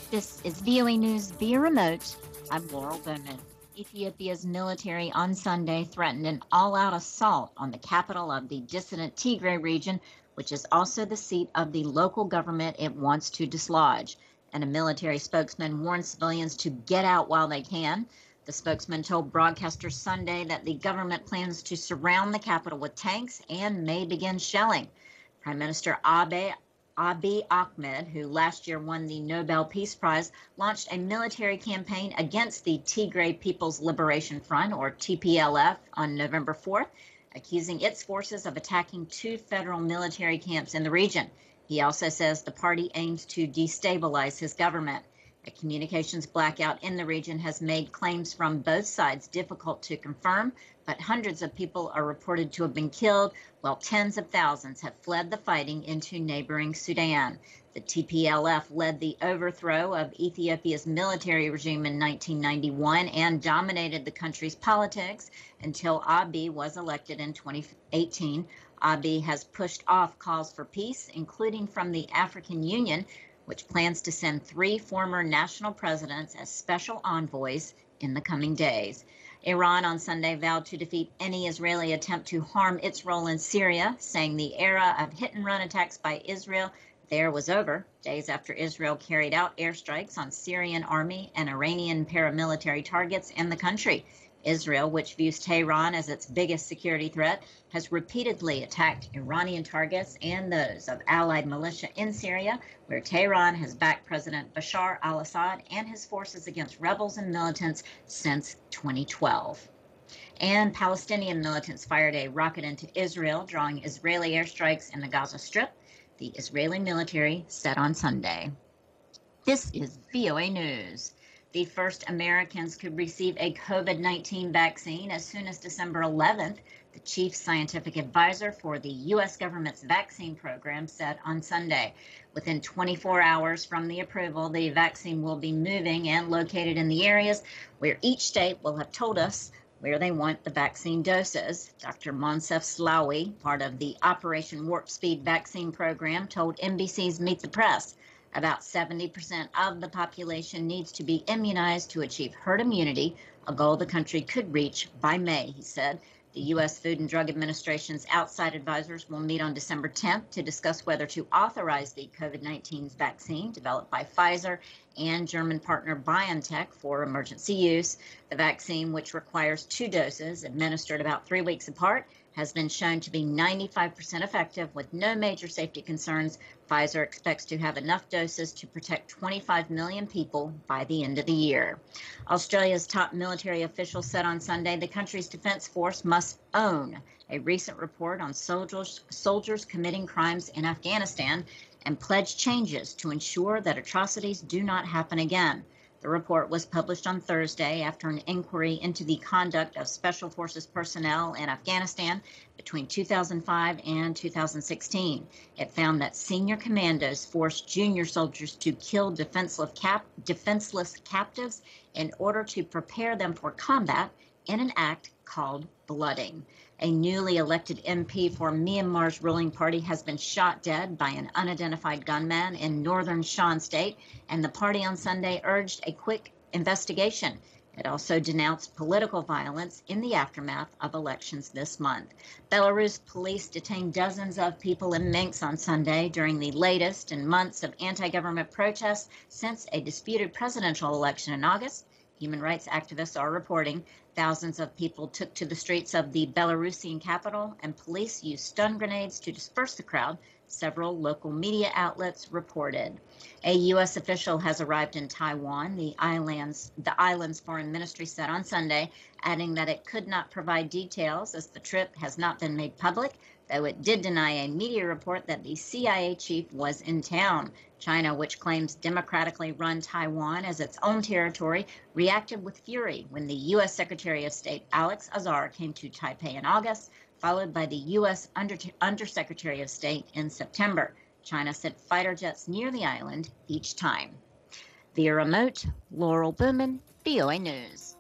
This is VOA News via remote. I'm Laurel Bowman. Ethiopia's military on Sunday threatened an all-out assault on the capital of the dissident Tigray region, which is also the seat of the local government it wants to dislodge. And a military spokesman warned civilians to get out while they can. The spokesman told broadcasters Sunday that the government plans to surround the capital with tanks and may begin shelling. Prime Minister Abiy Ahmed, who last year won the Nobel Peace Prize, launched a military campaign against the Tigray People's Liberation Front, or TPLF, on November 4th, accusing its forces of attacking two federal military camps in the region. He also says the party aims to destabilize his government. A communications blackout in the region has made claims from both sides difficult to confirm, but hundreds of people are reported to have been killed, while tens of thousands have fled the fighting into neighboring Sudan. The TPLF led the overthrow of Ethiopia's military regime in 1991 and dominated the country's politics until Abiy was elected in 2018. Abiy has pushed off calls for peace, including from the African Union, which plans to send 3 former national presidents as special envoys in the coming days. Iran on Sunday vowed to defeat any Israeli attempt to harm its role in Syria, saying the era of hit-and-run attacks by Israel there was over, days after Israel carried out airstrikes on Syrian army and Iranian paramilitary targets in the country. Israel, which views Tehran as its biggest security threat, has repeatedly attacked Iranian targets and those of allied militia in Syria, where Tehran has backed President Bashar al-Assad and his forces against rebels and militants since 2012. And Palestinian militants fired a rocket into Israel, drawing Israeli airstrikes in the Gaza Strip, the Israeli military said on Sunday. This is VOA News. The first Americans could receive a COVID-19 vaccine as soon as December 11th, the chief scientific advisor for the U.S. government's vaccine program said on Sunday. Within 24 hours from the approval, the vaccine will be moving and located in the areas where each state will have told us where they want the vaccine doses. Dr. Moncef Slaoui, part of the Operation Warp Speed vaccine program, told NBC's Meet the Press. About 70% of the population needs to be immunized to achieve herd immunity, a goal the country could reach by May, he said. The U.S. Food and Drug Administration's outside advisors will meet on December 10th to discuss whether to authorize the COVID-19 vaccine developed by Pfizer and German partner BioNTech for emergency use. The vaccine, which requires 2 doses administered about 3 weeks apart, has been shown to be 95% effective with no major safety concerns. Pfizer expects to have enough doses to protect 25 million people by the end of the year. Australia's top military official said on Sunday the country's defense force must own a recent report on soldiers committing crimes in Afghanistan and pledge changes to ensure that atrocities do not happen again. The report was published on Thursday after an inquiry into the conduct of Special Forces personnel in Afghanistan between 2005 and 2016. It found that senior commandos forced junior soldiers to kill defenseless captives in order to prepare them for combat in an act called blooding. A newly elected MP for Myanmar's ruling party has been shot dead by an unidentified gunman in northern Shan State, and the party on Sunday urged a quick investigation. It also denounced political violence in the aftermath of elections this month. Belarus police detained dozens of people in Minsk on Sunday during the latest in months of anti-government protests since a disputed presidential election in August. Human rights activists are reporting thousands of people took to the streets of the Belarusian capital, and police used stun grenades to disperse the crowd, several local media outlets reported. A U.S. official has arrived in Taiwan, the island's foreign ministry said on Sunday, adding that it could not provide details as the trip has not been made public, though it did deny a media report that the CIA chief was in town. China, which claims democratically run Taiwan as its own territory, reacted with fury when the U.S. Secretary of State Alex Azar came to Taipei in August, followed by the U.S. Undersecretary of State in September. China sent fighter jets near the island each time. Via remote, Laurel Bowman, VOA News.